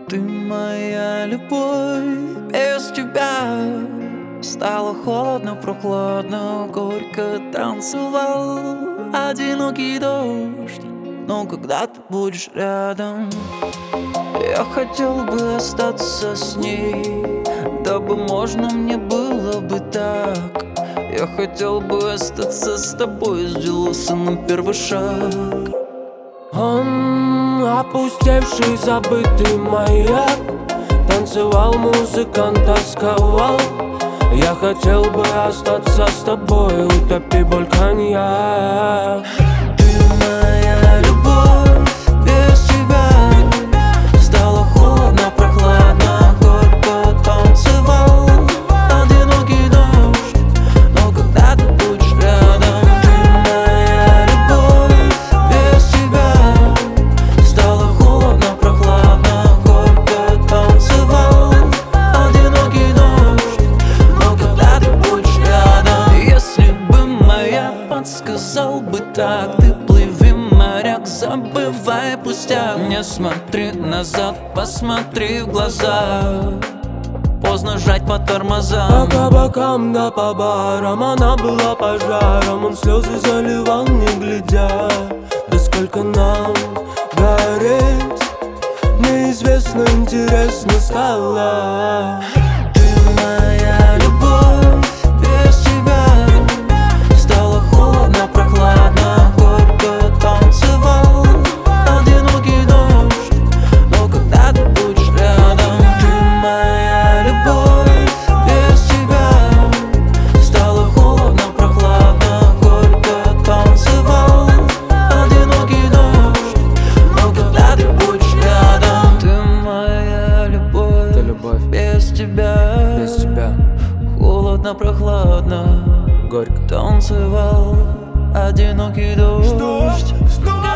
Ты моя любовь, без тебя стало холодно, прохладно, горько танцевал одинокий дождь. Но когда ты будешь рядом, я хотел бы остаться с ней, дабы можно мне было бы так. Я хотел бы остаться с тобой, сделался на первый шаг. Он, опустевший, забытый маяк, танцевал, музыкант тосковал. Я хотел бы остаться с тобой, утопи боль коньяк. Ты моя любовь, без тебя стало холодно, прохладно, горько танцевал одинокий дождь. Но когда ты будешь рядом, ты моя любовь, без тебя стало холодно, прохладно, горько танцевал одинокий дождь. Но когда ты будешь рядом, если бы моя подсказал бы так, ты плыви, моряк, забывай пустяк. Не смотри назад, посмотри в глаза, поздно жать по тормозам. По кабакам да по барам она была пожаром, он слезы заливал, не глядя. Да сколько нам гореть, неизвестно, интересно стало. Ты моя любовь, без тебя стало холодно, прохладно, горько танцевал одинокий дождь. Но когда ты будешь рядом, ты моя любовь, без тебя стало холодно, прохладно, горько танцевал одинокий дождь. Но когда ты будешь рядом, ты моя любовь, Ты любовь, без тебя, без тебя холодно, прохладно, горько танцевал одинокий дождь.